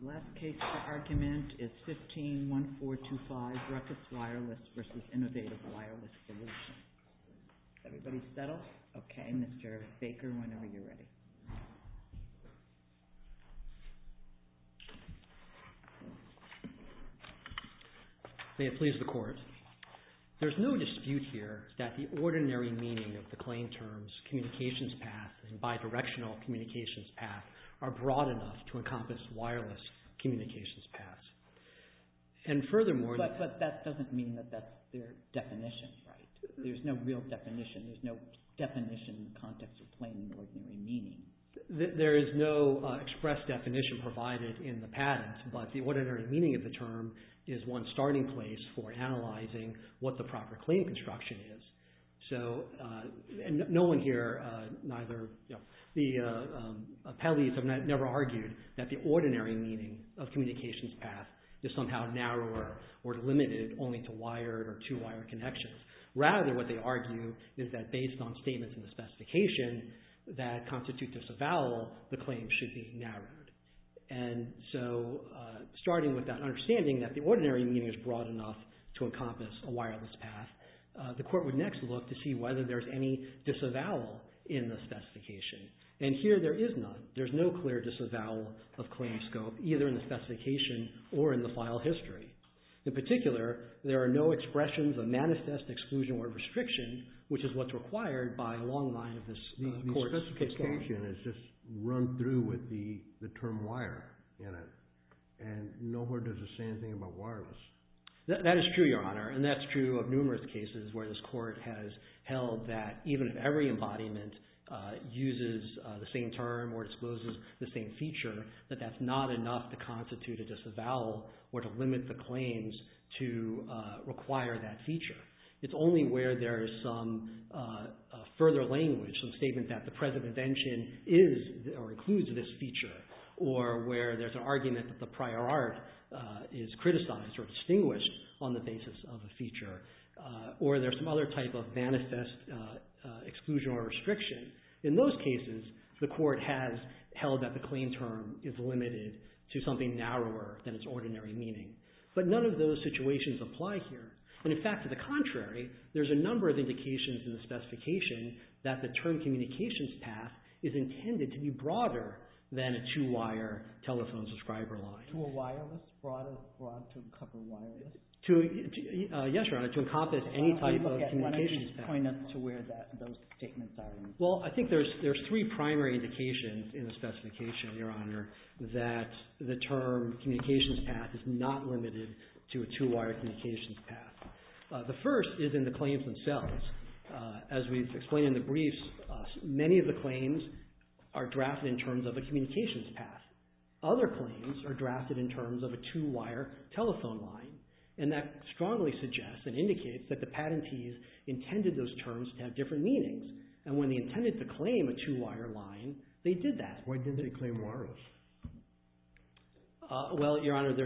Last case for argument is 15-1425, Ruckus Wireless versus Innovative Wireless Solutions. Everybody settled? Okay, Mr. Baker, whenever you're ready. May it please the Court. There's no dispute here that the ordinary meaning of the claim terms communications path and bidirectional communications path are broad enough to encompass wireless communications paths. And furthermore... But that doesn't mean that that's their definition, right? There's no real definition. There's no definition in the context of plain and ordinary meaning. There is no express definition provided in the patent, but the ordinary meaning of the term is one starting place for analyzing what the proper claim construction is. So, and no one here, the appellees have never argued that the ordinary meaning of communications path is somehow narrower or limited only to wired or two-wire connections. Rather, what they argue is that based on statements in the specification that constitute disavowal, the claim should be narrowed. And so, starting with that understanding that the ordinary meaning is broad enough to encompass a wireless path, the Court would next look to see whether there's any disavowal in the specification. And here there is none. There's no clear disavowal of claim scope, either in the specification or in the file history. In particular, there are no expressions of manifest exclusion or restriction, which is what's required by a long line of this Court's case law. The specification is just run through with the term wire in it, and nowhere does it say anything about wireless. That is true, Your Honor, and that's true of numerous cases where this Court has held that even if every embodiment uses the same term or discloses the same feature, that that's not enough to constitute a disavowal or to limit the claims to require that feature. It's only where there is some further language, some statement that the present invention is or includes this feature, or where there's an argument that the prior art is criticized or distinguished on the basis of a feature, or there's some other type of manifest exclusion or restriction. In those cases, the Court has held that the claim term is limited to something narrower than its ordinary meaning. But none of those situations apply here. And in fact, to the contrary, there's a number of indications in the specification that the term communications path is intended to be broader than a two-wire telephone subscriber line. To a wireless? Broad to cover wireless? Yes, Your Honor, to encompass any type of communications path. Why don't you just point us to where those statements are? Well, I think there's three primary indications in the specification, Your Honor, that the term communications path is not limited to a two-wire communications path. The first is in the claims themselves. As we've explained in the briefs, many of the claims are drafted in terms of a communications path. Other claims are drafted in terms of a two-wire telephone line. And that strongly suggests and indicates that the patentees intended those terms to have different meanings. And when they intended to claim a two-wire line, they did that. Why didn't they claim wireless? Well, Your Honor,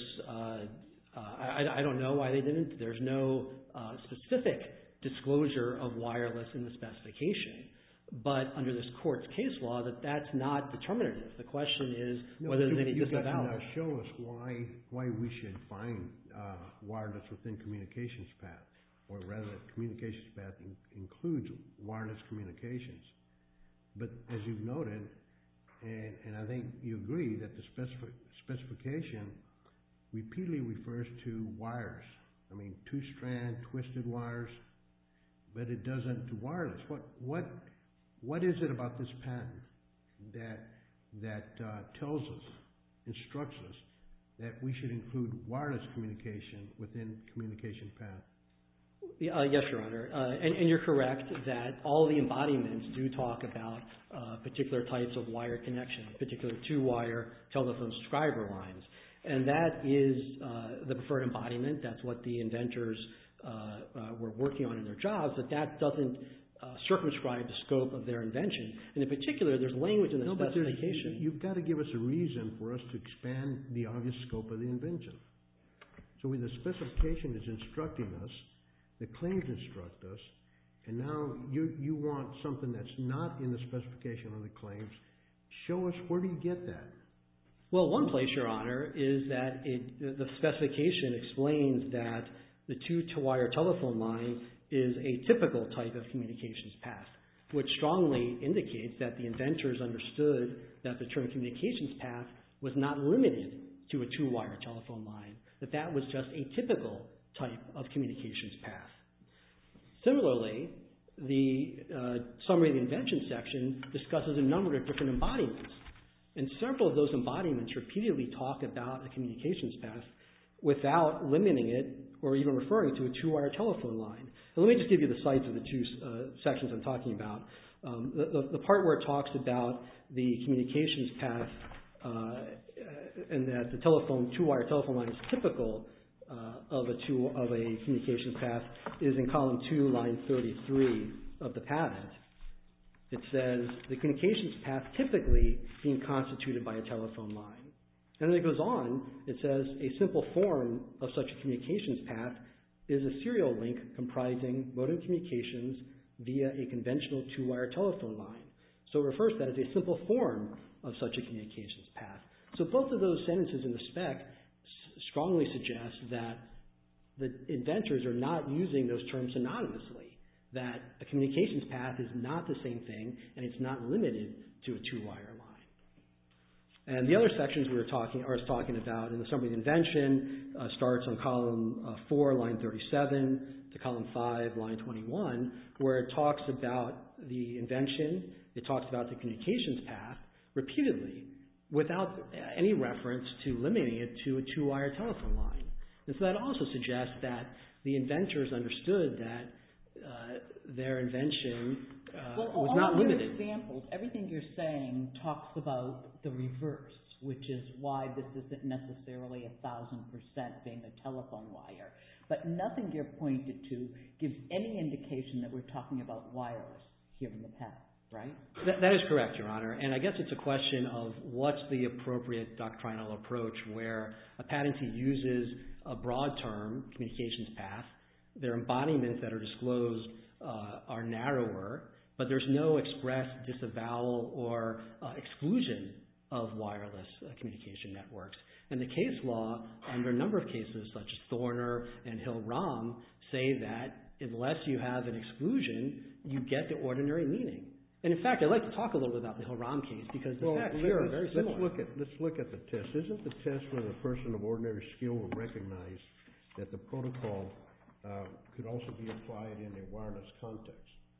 I don't know why they didn't. There's no specific disclosure of wireless in the specification. But under this Court's case law, that's not determinative. The question is whether there's any disavowal. You've got to show us why we should find wireless within communications path, or rather communications path includes wireless communications. But as you've noted, and I think you agree, that the specification repeatedly refers to wires. I mean, two-strand, twisted wires, but it doesn't to wireless. What is it about this patent that tells us, instructs us, that we should include wireless communication within communication path? Yes, Your Honor. And you're correct that all the embodiments do talk about particular types of wire connection, particular two-wire telephone subscriber lines. And that is the preferred embodiment. That's what the inventors were working on in their jobs, but that doesn't circumscribe the scope of their invention. And in particular, there's language in the specification. You've got to give us a reason for us to expand the obvious scope of the invention. So when the specification is instructing us, the claims instruct us, and now you want something that's not in the specification of the claims. Show us, where do you get that? Well, one place, Your Honor, is that the specification explains that the two-wire telephone line is a typical type of communications path, which strongly indicates that the inventors understood that the term communications path was not limited to a two-wire telephone line, that that was just a typical type of communications path. Similarly, the summary of the invention section discusses a number of different embodiments, and several of those embodiments repeatedly talk about a communications path without limiting it or even referring to a two-wire telephone line. And let me just give you the sites of the two sections I'm talking about. The part where it talks about the communications path and that the two-wire telephone line is typical of a communications path is in column 2, line 33 of the patent. It says the communications path typically being constituted by a telephone line. And then it goes on, it says a simple form of such a communications path is a serial link comprising modem communications via a conventional two-wire telephone line. So it refers to that as a simple form of such a communications path. So both of those sentences in the spec strongly suggest that the inventors are not using those terms synonymously, that a communications path is not the same thing and it's not limited to a two-wire line. And the other sections I was talking about in the summary of the invention starts on column 4, line 37 to column 5, line 21, where it talks about the invention, it talks about the communications path repeatedly without any reference to limiting it to a two-wire telephone line. And so that also suggests that the inventors understood that their invention was not limited. All your examples, everything you're saying talks about the reverse, which is why this isn't necessarily 1,000% being a telephone wire. But nothing you're pointed to gives any indication that we're talking about wireless here in the patent, right? That is correct, Your Honor. And I guess it's a question of what's the appropriate doctrinal approach where a patentee uses a broad term, communications path, their embodiments that are disclosed are narrower, but there's no express disavowal or exclusion of wireless communication networks. And the case law, under a number of cases, such as Thorner and Hill-Rom, say that unless you have an exclusion, you get the ordinary meaning. And in fact, I'd like to talk a little bit about the Hill-Rom case because the facts here are very similar. Let's look at the test. Isn't the test where the person of ordinary skill will recognize that the protocol could also be applied in a wireless context?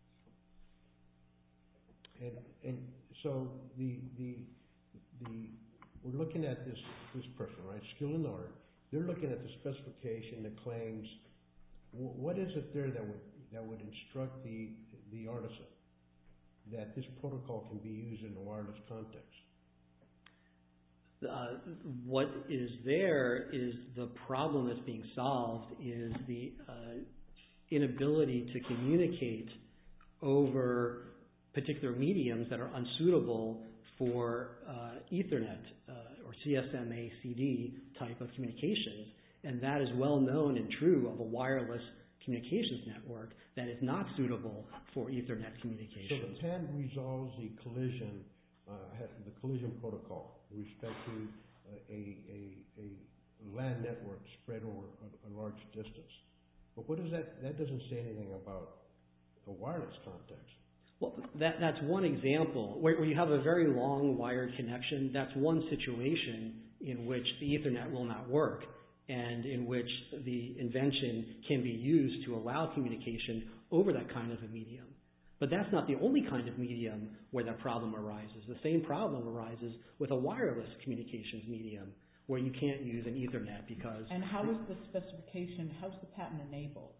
And so we're looking at this person, right? Skill in the art. They're looking at the specification that claims what is it there that would instruct the artisan that this protocol can be used in a wireless context? What is there is the problem that's being solved is the inability to communicate over particular mediums that are unsuitable for Ethernet or CSMA-CD type of communications. And that is well known and true of a wireless communications network that is not suitable for Ethernet communications. So the patent resolves the collision protocol with respect to a LAN network spread over a large distance. But what is that? That doesn't say anything about a wireless context. Well, that's one example. Where you have a very long wired connection, that's one situation in which the Ethernet will not work and in which the invention can be used to allow communication over that kind of a medium. But that's not the only kind of medium where that problem arises. The same problem arises with a wireless communications medium where you can't use an Ethernet because... And how is the specification, how does the patent enable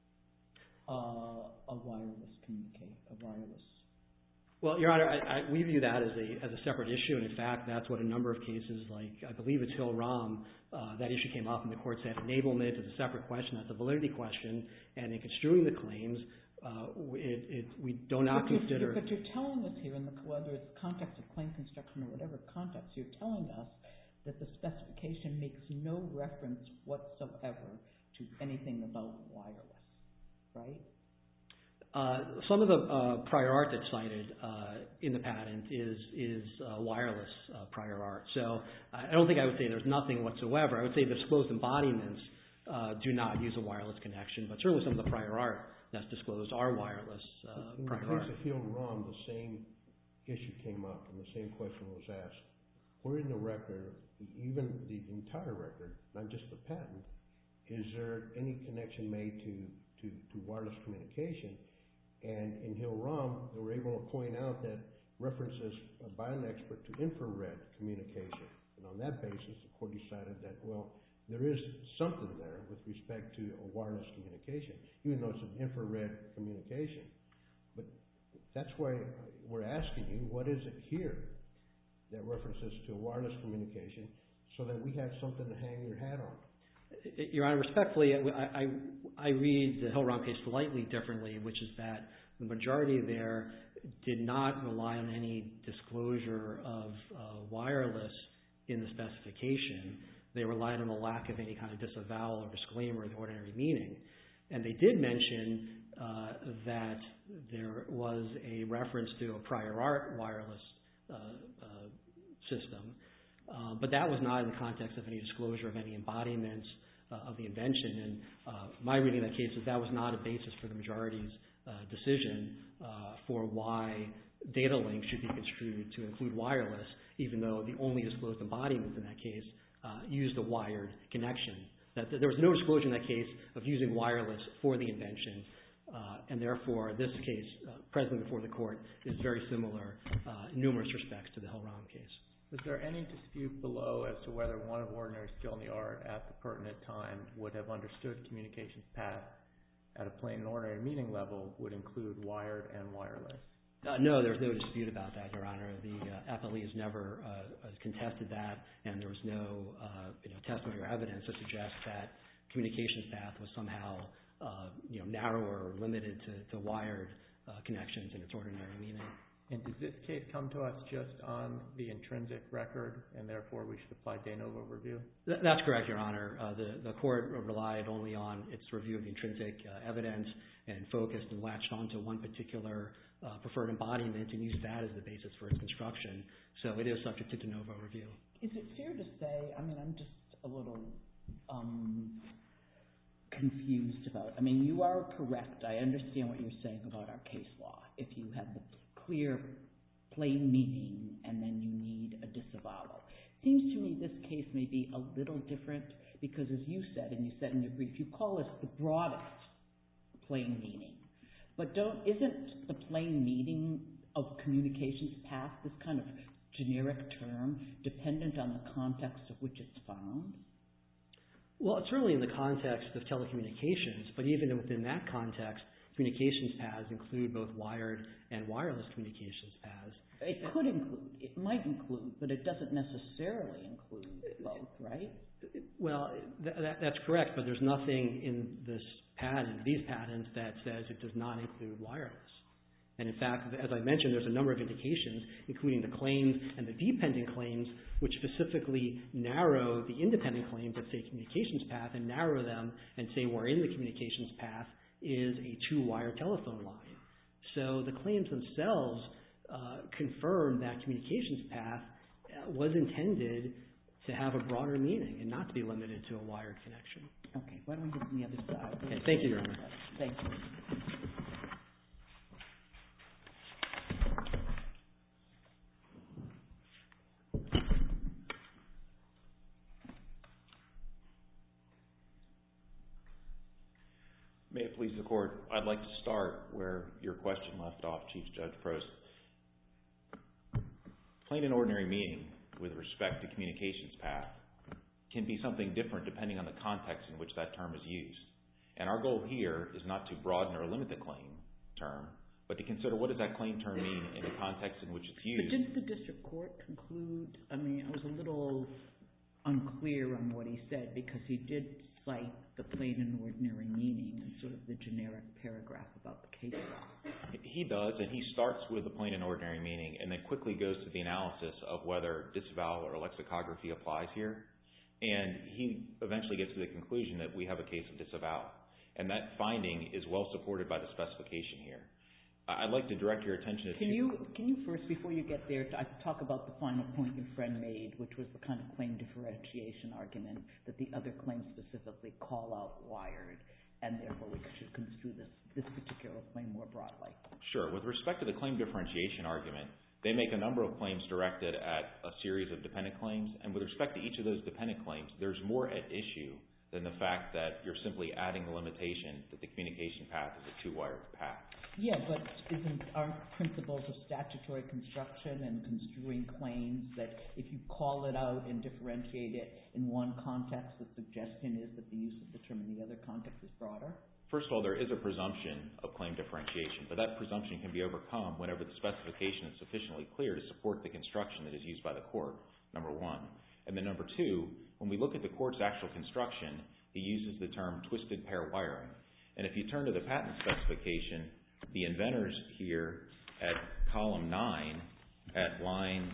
a wireless? Well, Your Honor, we view that as a separate issue, and in fact, that's what a number of cases, like I believe it's Hill-Rom, that issue came up, and the court said enablement is a separate question, that's a validity question, and in construing the claims, we do not consider... But you're telling us here, whether it's context of claim construction or whatever context, you're telling us that the specification makes no reference whatsoever to anything about wireless, right? Some of the prior art that's cited in the patent is wireless prior art. So I don't think I would say there's nothing whatsoever. I would say the disclosed embodiments do not use a wireless connection, but certainly some of the prior art that's disclosed are wireless prior art. In the case of Hill-Rom, the same issue came up and the same question was asked. Where in the record, even the entire record, not just the patent, is there any connection made to wireless communication? And in Hill-Rom, they were able to point out that references by an expert to infrared communication. And on that basis, the court decided that, well, there is something there with respect to a wireless communication, even though it's an infrared communication. But that's why we're asking you, what is it here that references to a wireless communication so that we have something to hang your hat on? Your Honor, respectfully, I read the Hill-Rom case slightly differently, which is that the majority there did not rely on any disclosure of wireless in the specification. They relied on the lack of any kind of disavowal or disclaimer of the ordinary meaning. And they did mention that there was a reference to a prior art wireless system, but that was not in the context of any disclosure of any embodiments of the invention. And my reading of that case is that was not a basis for the majority's decision for why data link should be construed to include wireless, even though the only disclosed embodiments in that case used a wired connection. That there was no disclosure in that case of using wireless for the invention, and therefore this case, presently before the court, is very similar in numerous respects to the Hill-Rom case. Was there any dispute below as to whether one of ordinary skill in the art at the pertinent time would have understood communications path at a plain and ordinary meaning level would include wired and wireless? No, there's no dispute about that, Your Honor. The appellee has never contested that, and there was no testimony or evidence to suggest that communications path was somehow narrower or limited to wired connections in its ordinary meaning. And does this case come to us just on the intrinsic record, and therefore we should apply de novo review? That's correct, Your Honor. The court relied only on its review of the intrinsic evidence and focused and latched onto one particular preferred embodiment and used that as the basis for its construction. So it is subject to de novo review. Is it fair to say, I'm just a little confused about, you are correct. I understand what you're saying about our case law. If you have the clear, plain meaning and then you need a disavowal. Seems to me this case may be a little different because, as you said, and you said in your brief, you call this the broadest plain meaning. But isn't the plain meaning of communications path this kind of generic term dependent on the context of which it's found? Well, it's certainly in the context of telecommunications, but even within that context, communications paths include both wired and wireless communications paths. It could include, it might include, but it doesn't necessarily include both, right? Well, that's correct, but there's nothing in this patent, these patents, that says it does not include wireless. And in fact, as I mentioned, there's a number of indications, including the claims and the dependent claims, which specifically narrow the independent claims that say communications path and narrow them and say wherein the communications path is a two-wire telephone line. So the claims themselves confirm that communications path was intended to have a broader meaning and not to be limited to a wired connection. Okay, why don't we get to the other side? Okay, thank you, Your Honor. Thank you. May it please the Court, I'd like to start where your question left off, Chief Judge Prost. Plain and ordinary meaning with respect to communications path can be something different depending on the context in which that term is used. And our goal here is not to broaden or limit the claim term, but to consider what does that claim term mean in the context in which it's used. But didn't the district court conclude, I was a little unclear on what he said because he did cite the plain and ordinary meaning and sort of the generic paragraph about the case law. He does, and he starts with the plain and ordinary meaning and then quickly goes to the analysis of whether disavowal or lexicography applies here. And he eventually gets to the conclusion that we have a case of disavowal. And that finding is well supported by the specification here. I'd like to direct your attention to... Can you first, before you get there, talk about the final point your friend made, which was the kind of claim differentiation argument that the other claims specifically call out wired, and therefore we should construe this particular claim more broadly. Sure. With respect to the claim differentiation argument, they make a number of claims directed at a series of dependent claims, and with respect to each of those dependent claims, there's more at issue than the fact that you're simply adding the limitation that the communication path is a two-wired path. Yeah, but aren't principles of statutory construction and construing claims that if you call it out and differentiate it in one context, the suggestion is that the use of the term in the other context is broader? First of all, there is a presumption of claim differentiation, but that presumption can be overcome whenever the specification is sufficiently clear to support the construction that is used by the court, number one. And then number two, when we look at the court's actual construction, he uses the term twisted pair wiring. And if you turn to the patent specification, the inventors here at column 9 at lines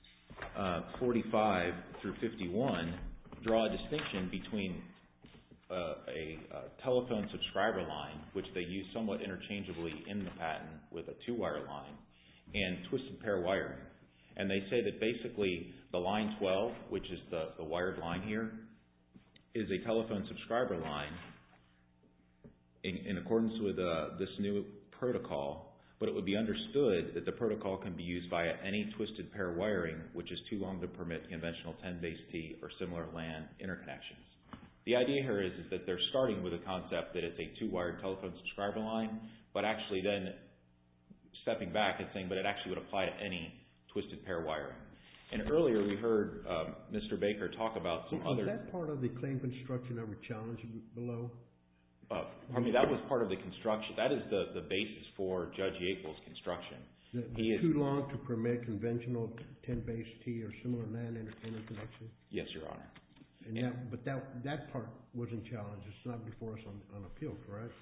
45 through 51 draw a distinction between a telephone subscriber line, which they use somewhat interchangeably in the patent with a two-wire line, and twisted pair wiring. And they say that basically the line 12, which is the wired line here, is a telephone subscriber line in accordance with this new protocol, but it would be understood that the protocol can be used via any twisted pair wiring which is too long to permit conventional 10-base-T or similar LAN interconnections. The idea here is that they're starting with a concept that it's a two-wired telephone subscriber line, but actually then stepping back and saying, but it actually would apply to any twisted pair wiring. And earlier we heard Mr. Baker talk about some other... Is that part of the claim construction ever challenged below? Pardon me, that was part of the construction. That is the basis for Judge Yackel's construction. Too long to permit conventional 10-base-T or similar LAN interconnection? Yes, Your Honor. But that part wasn't challenged. It's not before us on appeal, correct?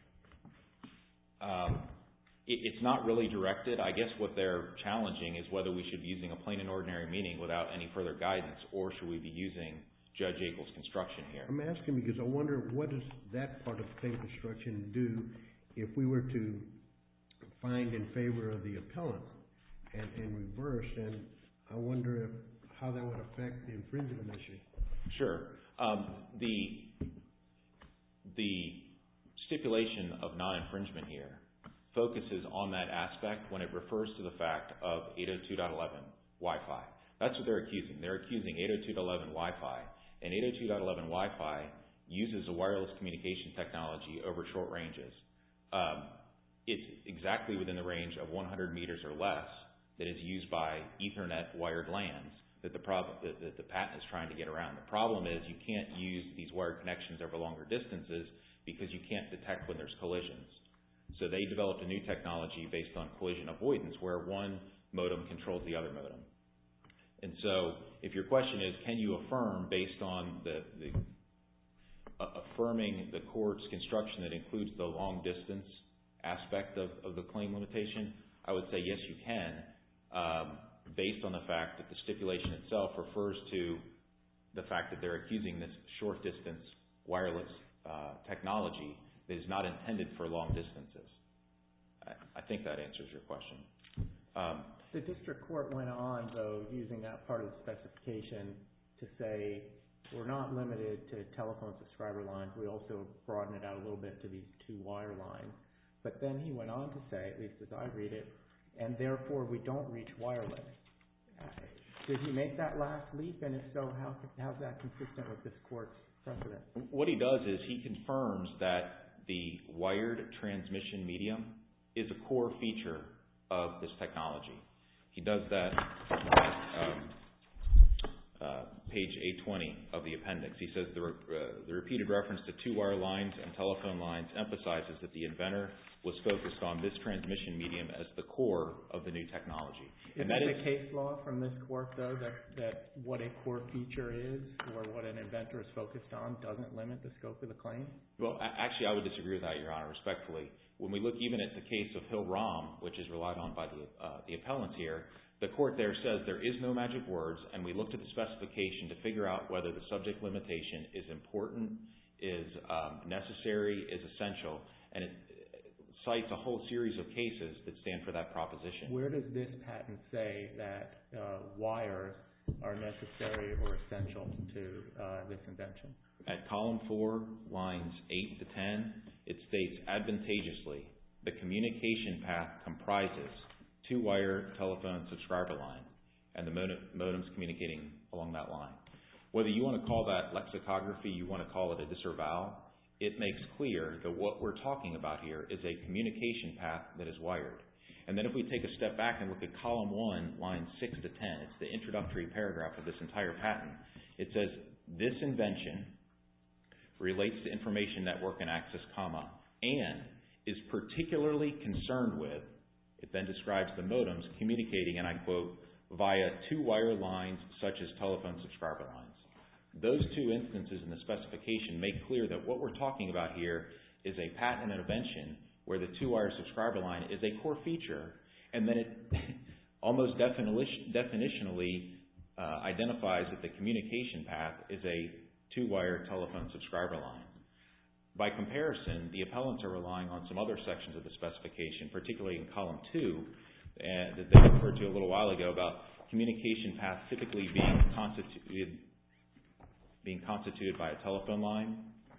It's not really directed. I guess what they're challenging is whether we should be using a plain and ordinary meaning without any further guidance, or should we be using Judge Yackel's construction here. I'm asking because I wonder what does that part of claim construction do if we were to find in favor of the appellant and reverse, and I wonder how that would affect the infringement issue. Sure. The stipulation of non-infringement here focuses on that aspect when it refers to the fact of 802.11 Wi-Fi. That's what they're accusing. They're accusing 802.11 Wi-Fi, and 802.11 Wi-Fi uses a wireless communication technology over short ranges. It's exactly within the range of 100 meters or less that is used by Ethernet wired LANs that the patent is trying to get around. The problem is you can't use these wired connections over longer distances because you can't detect when there's collisions. So they developed a new technology based on collision avoidance where one modem controls the other modem. And so if your question is, can you affirm based on affirming the court's construction that includes the long distance aspect of the claim limitation, I would say yes, you can, based on the fact that the stipulation itself refers to the fact that they're accusing this short distance wireless technology that is not intended for long distances. I think that answers your question. The district court went on, though, using that part of the specification to say we're not limited to telephone subscriber lines. We also broaden it out a little bit to these two wire lines. But then he went on to say, at least as I read it, and therefore we don't reach wireless. Did he make that last leap? And if so, how's that consistent with this court's precedent? What he does is he confirms that the wired transmission medium is a core feature of this technology. He does that page 820 of the appendix. He says the repeated reference to two wire lines and telephone lines emphasizes that the inventor was focused on this transmission medium as the core of the new technology. Is that the case law from this court, though, that what a core feature is or what an inventor is focused on doesn't limit the scope of the claim? Well, actually, I would disagree with that, Your Honor, respectfully. When we look even at the case of Hill-Rom, which is relied on by the appellants here, the court there says there is no magic words, and we looked at the specification to figure out whether the subject limitation is important, is necessary, is essential, and it cites a whole series of cases that stand for that proposition. Where does this patent say that wires are necessary or essential to this invention? At column 4, lines 8 to 10, it states advantageously, the communication path comprises two-wire telephone subscriber line and the modems communicating along that line. Whether you want to call that lexicography, you want to call it a disavowal, it makes clear that what we're talking about here is a communication path that is wired. And then if we take a step back and look at column 1, lines 6 to 10, it's the introductory paragraph of this entire patent. It says, this invention relates to information network and access, and is particularly concerned with, it then describes the modems communicating, and I quote, via two-wire lines such as telephone subscriber lines. Those two instances in the specification make clear that what we're talking about here is a patent and invention where the two-wire subscriber line is a core feature, and then it almost definitionally identifies that the communication path is a two-wire telephone subscriber line. By comparison, the appellants are relying on some other sections of the specification, particularly in column 2, that they referred to a little while ago about communication path typically being constituted by a telephone line.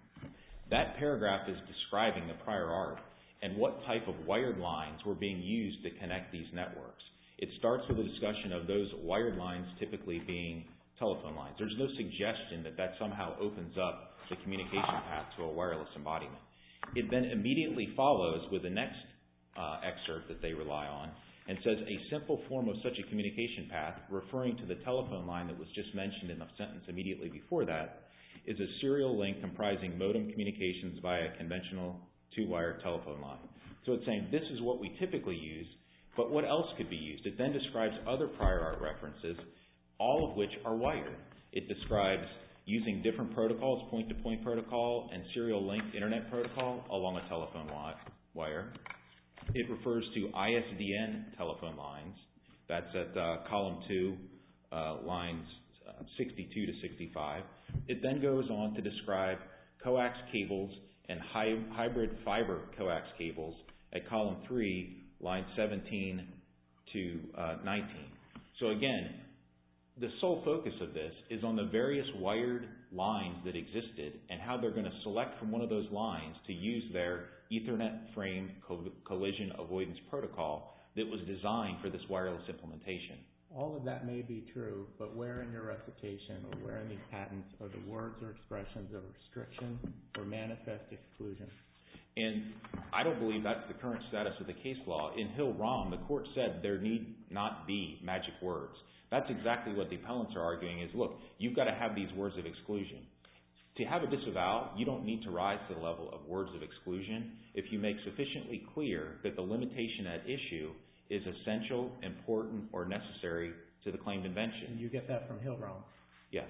That paragraph is describing the prior art and what type of wired lines were being used to connect these networks. It starts with a discussion of those wired lines typically being telephone lines. There's no suggestion that that somehow opens up the communication path to a wireless embodiment. It then immediately follows with the next excerpt that they rely on and says a simple form of such a communication path, referring to the telephone line that was just mentioned in the sentence immediately before that, is a serial link comprising modem communications via a conventional two-wire telephone line. So it's saying this is what we typically use, but what else could be used? It then describes other prior art references, all of which are wired. It describes using different protocols, point-to-point protocol and serial link internet protocol along a telephone wire. It refers to ISDN telephone lines. That's at column 2, lines 62 to 65. It then goes on to describe coax cables and hybrid fiber coax cables at column 3, lines 17 to 19. So again, the sole focus of this is on the various wired lines that existed and how they're going to select from one of those lines to use their Ethernet frame collision avoidance protocol that was designed for this wireless implementation. All of that may be true, but where in your recitation or where in these patents are the words or expressions of restriction or manifest exclusion? And I don't believe that's the current status of the case law. In Hill-Rom, the court said there need not be magic words. That's exactly what the appellants are arguing is, look, you've got to have these words of exclusion. To have a disavowal, you don't need to rise to the level of words of exclusion if you make sufficiently clear that the limitation at issue is essential, important, or necessary to the claimed invention. And you get that from Hill-Rom? Yes.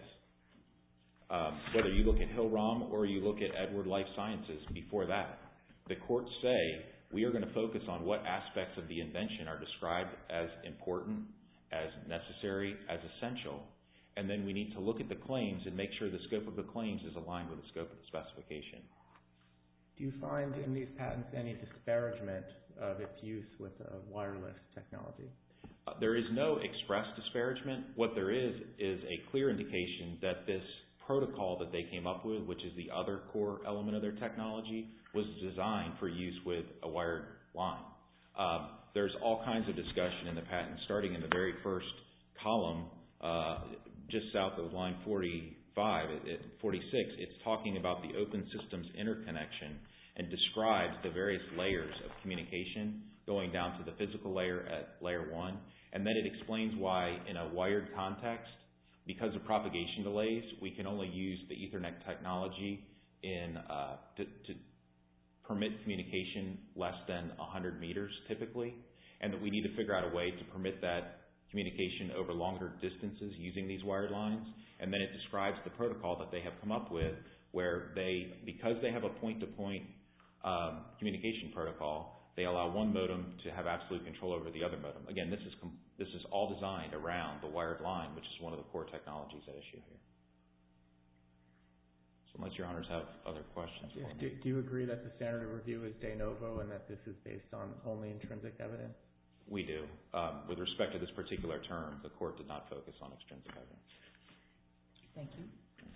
Whether you look at Hill-Rom or you look at Edward Life Sciences before that, the courts say we are going to focus on what aspects of the invention are described as important, as necessary, as essential, and then we need to look at the claims and make sure the scope of the claims is aligned with the scope of the specification. Do you find in these patents any disparagement of its use with wireless technology? There is no express disparagement. What there is a clear indication that this protocol that they came up with, which is the other core element of their technology, was designed for use with a wired line. There's all kinds of discussion in the patent, starting in the very first column, just south of line 45, 46. It's talking about the open systems interconnection and describes the various layers of communication going down to the physical layer at layer 1. And then it explains why in a wired context, because of propagation delays, we can only use the Ethernet technology to permit communication less than 100 meters typically, and that we need to figure out a way to permit that communication over longer distances using these wired lines. And then it describes the protocol that they have come up with where because they have a point-to-point communication protocol, they allow one modem to have absolute control over the other modem. Again, this is all designed around the wired line, which is one of the core technologies at issue here. So unless Your Honors have other questions for me. Do you agree that the standard of review is de novo and that this is based on only intrinsic evidence? We do. With respect to this particular term, the court did not focus on extrinsic evidence. Thank you.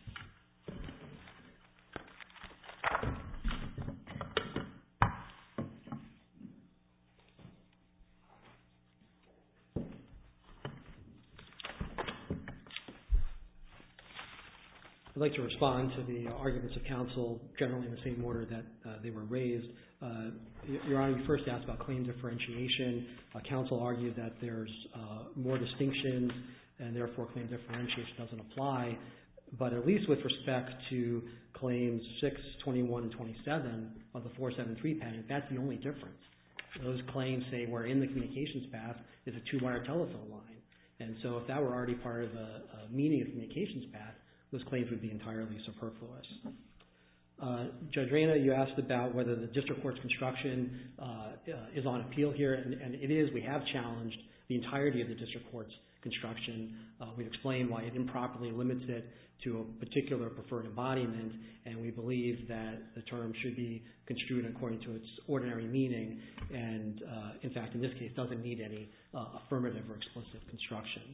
I'd like to respond to the arguments of counsel generally in the same order that they were raised. Your Honor, you first asked about claim differentiation. Counsel argued that there's more distinctions and therefore claim differentiation doesn't apply. But at least with respect to claims 6, 21, and 27 of the 473 patent, that's the only difference. Those claims say where in the communications path is a two-wire telephone line. And so if that were already part of a meaning of communications path, those claims would be entirely superfluous. Judge Reyna, you asked about whether the district court's construction is on appeal here, and it is. We have challenged the entirety of the district court's construction. We've explained why it improperly limits it to a particular preferred embodiment, and we believe that the term should be construed according to its ordinary meaning, and in fact, in this case, doesn't need any affirmative or explicit construction.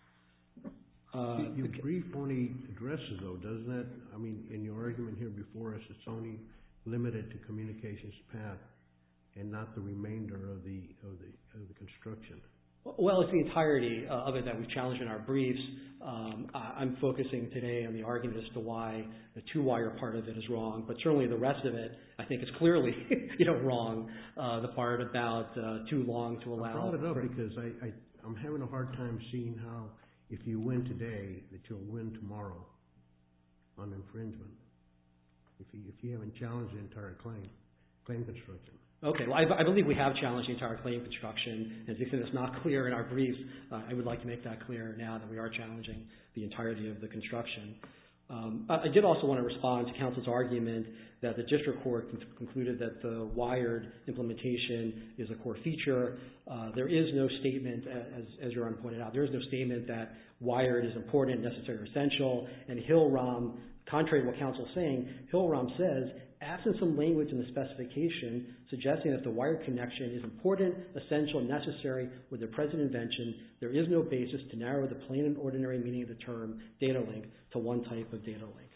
Your brief only addresses, though, doesn't it? I mean, in your argument here before us, it's only limited to communications path and not the remainder of the construction. Well, it's the entirety of it that we've challenged in our briefs. I'm focusing today on the argument as to why the two-wire part of it is wrong, but certainly the rest of it, I think, is clearly, wrong. The part about too long to allow. I brought it up because I'm having a hard time seeing how, if you win today, that you'll win tomorrow on infringement. If you haven't challenged the entire claim construction. Okay, well, I believe we have challenged the entire claim construction. As if it's not clear in our briefs, I would like to make that clear now that we are challenging the entirety of the construction. I did also want to respond to counsel's argument that the district court concluded that the wired implementation is a core feature. There is no statement, as Your Honor pointed out, there is no statement that wired is important, necessary, or essential. And Hill-Rom, contrary to what counsel is saying, Hill-Rom says, absent some language in the specification suggesting that the wired connection is important, essential, necessary with the present invention, there is no basis to narrow the plain and ordinary meaning of the term data link to one type of data link.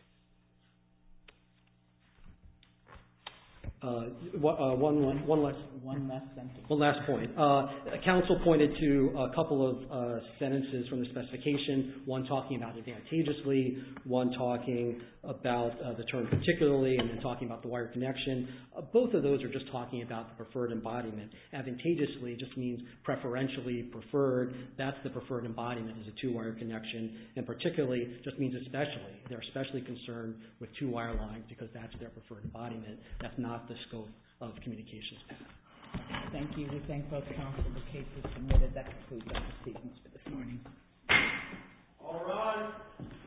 One last point. Counsel pointed to a couple of sentences from the specification, one talking about advantageously, one talking about the term particularly, and then talking about the wired connection. Both of those are just talking about the preferred embodiment. Advantageously just means preferentially preferred. That's the preferred embodiment is a two-wire connection. And particularly just means especially. They're especially concerned with two-wire lines because that's their preferred embodiment. That's not the scope of communications path. Thank you. We thank both counsel. The case is submitted. That concludes our proceedings for this morning. All rise.